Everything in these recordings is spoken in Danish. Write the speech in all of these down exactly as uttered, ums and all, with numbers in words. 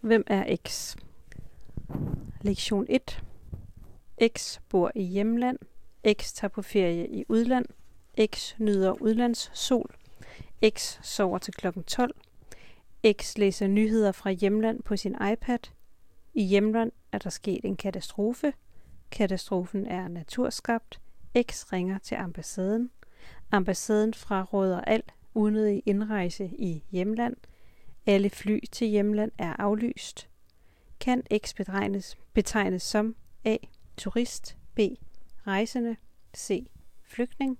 Hvem er X? Lektion et. X bor i hjemland. X tager på ferie i udland. X nyder udlandssol. X sover til klokken tolv. X læser nyheder fra hjemland på sin iPad. I hjemland er der sket en katastrofe. Katastrofen er naturskabt. X ringer til ambassaden. Ambassaden fraråder al unødig indrejse i hjemland. Alle fly til hjemland er aflyst. Kan X betegnes, betegnes som A. Turist, B. Rejsende, C. Flygtning.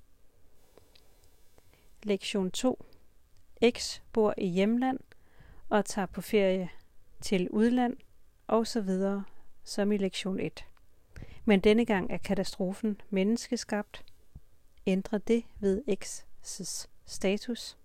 Lektion to. X bor i hjemland og tager på ferie til udland og så videre som i lektion et. Men denne gang er katastrofen menneskeskabt. Ændrer det ved X's status.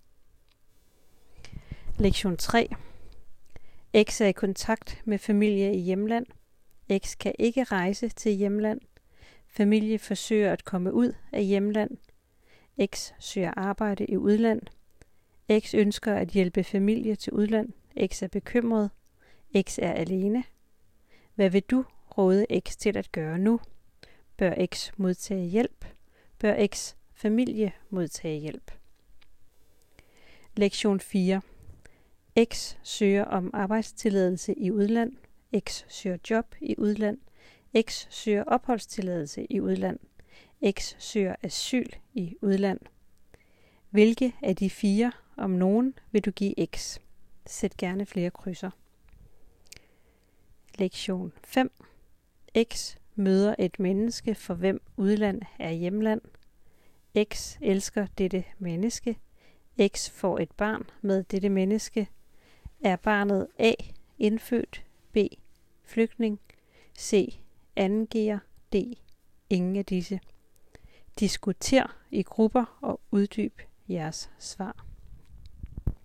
Lektion tre. X er i kontakt med familie i hjemland. X kan ikke rejse til hjemland. Familie forsøger at komme ud af hjemland. X søger arbejde i udland. X ønsker at hjælpe familie til udland. X er bekymret. X er alene. Hvad vil du råde X til at gøre nu? Bør X modtage hjælp? Bør X familie modtage hjælp? Lektion fire. X søger om arbejdstilladelse i udland. X søger job i udland. X søger opholdstilladelse i udland. X søger asyl i udland. Hvilke af de fire, om nogen, vil du give X? Sæt gerne flere krydser. Lektion fem. X møder et menneske, for hvem udland er hjemland. X elsker dette menneske. X får et barn med dette menneske. Er barnet A. Indfødt, B. Flygtning, C. Andengear, D. Ingen af disse. Diskuter i grupper og uddyb jeres svar.